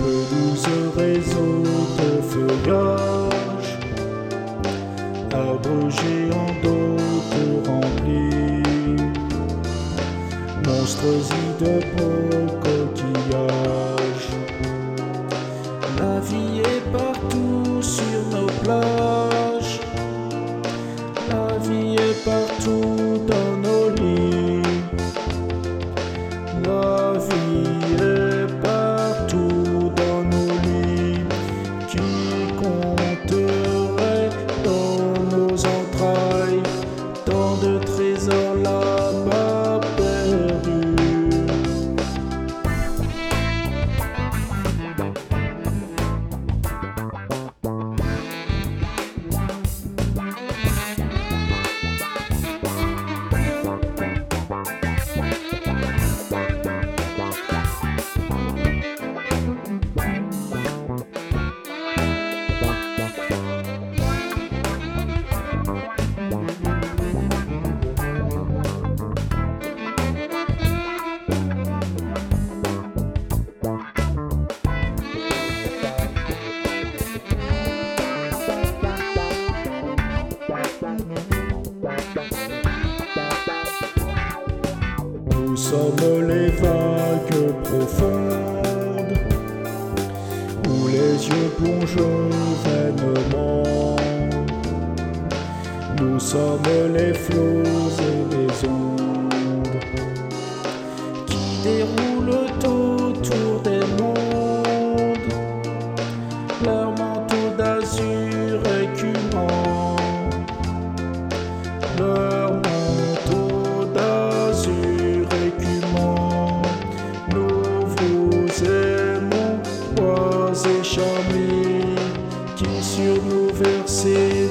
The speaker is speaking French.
Pelouse, réseau de feuillage, arbres géants d'eau tout remplis, monstres de beaux coquillages. La vie est partout sur nos plages, la vie est partout dans nos lits, la vie est partout dans nos lits. Qui compterait dans nos entrailles tant de trésors là-bas perdus? Nous sommes les vagues profondes, où les yeux plongent vainement. Nous sommes les flots et les ondes, qui déroulent autour des mondes, leur manteau d'azur écumant, leur manteau d'azur écumant. Nous vous aimons, bois et charmilles, qui sur nous versez